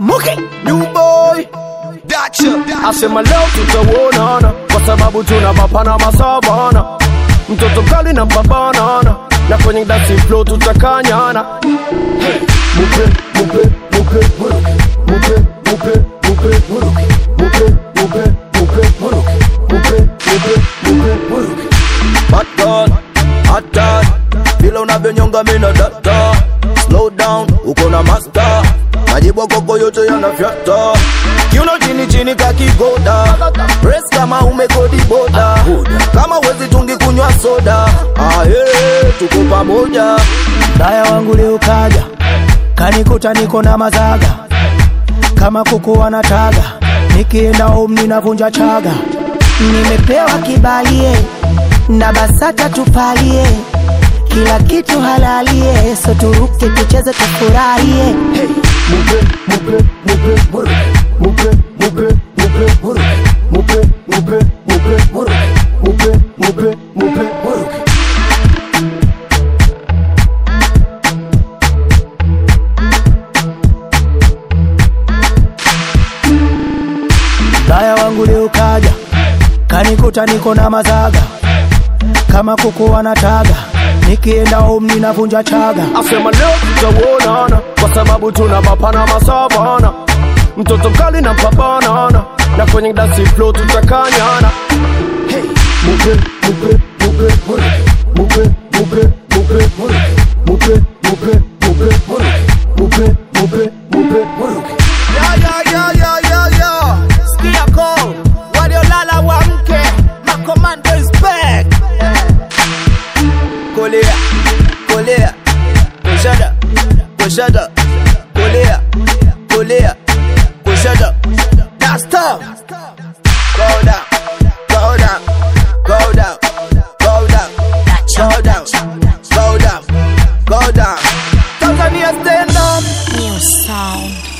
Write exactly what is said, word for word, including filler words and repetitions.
Muke new boy Dacha asema leo tutaonana kwa sababu tunabapana masavana. Mtoto kali na babanana na kwenye dance flow tutakanyana. Hey. Mupe mupe mupe muruke mupe mupe mupe muruke mupe mupe mupe muruke mupe mupe mupe muruke. Hot dog hot dog bila unavyonyonga mina data. Slow down uko na master majibu koko yote yanafyata. Kiuno chini chini kakigoda press kama umekodi boda. Kama wezi tungi kunywa soda ah hey, tuko pamoja. Daya wangu leo kaja kanikuta niko na mazaga kama kuku wanataga nikienda home ninavunja chaga. Nimepewa kibalie na basata tupalie kila kitu halalie so turuke tucheze tufurahie. Hey. Mupe mupe mupe muruke mupe mupe mupe muruke mupe mupe mupe muruke mupe mupe mupe muruke. Daya wangu leo kaja kanikuta niko na mazaga kama kuku wanataga nikienda home ninavunja chaga. Asema leo tutaonana kwa sababu tunabapana masavana. Mtoto kali na babanana na kwenye dance flow tutakanyana. Hey. Mupe mupe mupe muruke mupe mupe mupe muruke mupe mupe mupe muruke mupe mupe mupe muruke. Ya ya ya ya ya ya Skia call waliolala waamke, my commando is back. Kolea kolea kushada kushada kolea kolea kushada. That's tough. Go down go down go down go down go down go down go down. Tanzania stand up. New sound.